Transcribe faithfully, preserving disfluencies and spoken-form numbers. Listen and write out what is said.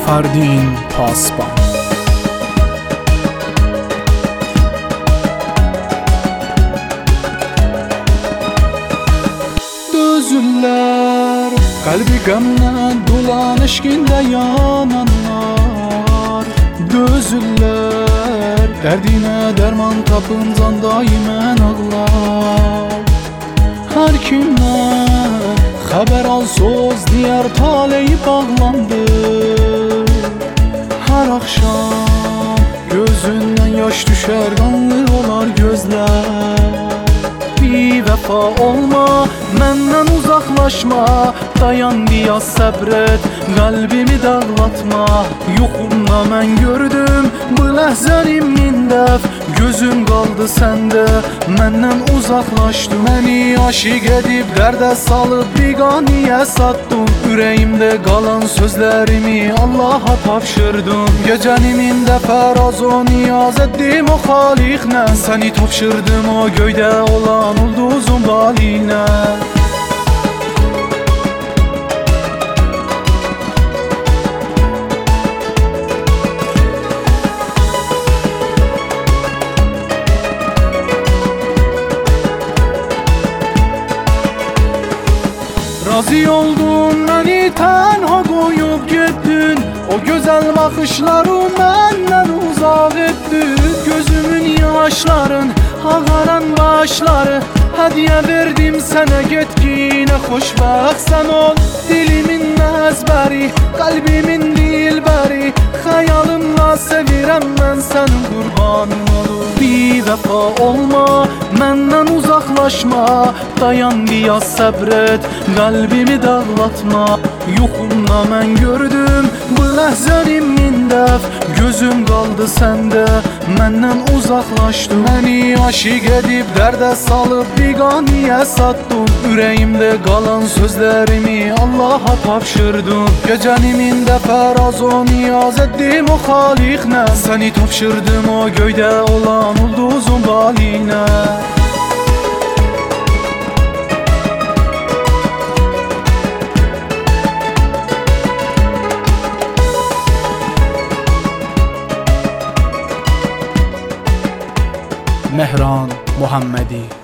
Ferdin Pasban. Dözürlər kalbi qəmlə dolan eşqində yananlar. Dözürlər dərdinə dərman tapıncan daimən ağlar. Hər kimdən xəbər al söz diyar taleyi bağlandı. Hər axşam gözündən yaş düşər, qanlı olar gözlər. Bir vəfa olma, məndən uzaqlaşma, dayan biraz səbr et, qəlbimi dağlatma. Yoxumda mən gördüm bu ləhzəni min dəf, gözüm qaldı səndə, məndən uzaqlaşdın. Məni aşiq edib dərdə salıb biqaniyə satdın. Ürəyimdə qalan sözlərimi Allaha tapşırdım. Gecənimində fəraz o niyaz etdim o xaliqlə, səni tapşırdım o göydə olan ulduzun balinə. Razı oldun məni tənha qoyub getdin, o gözəl baxışları məndən uzaq etdin. Gözümün yaşların, ağaran başları, hədiyyə verdim sənə, getkinə xoşbəxtsən ol. Dilimin əzbəri, qəlbimin dilbəri, xəyalımla sevirəm mən sənin qurbanın olur. Bir vəfa olma, məndən uzaqlaşma, dayan biraz səbr et, qəlbimi dağlatma. Yoxumda mən gördüm bu ləhzəni min dəf, gözüm qaldı səndə, məndən uzaqlaşdın. Məni aşiq edib dərdə salıb biqaniyə satdın. Ürəyimdə qalan sözlərimi Allaha tapşırdım. Gecənimində fəraz o niyaz etdim o xaliqlə, səni tapşırdım o göydə olan ulduzun balinə. Mehran Muhammedi.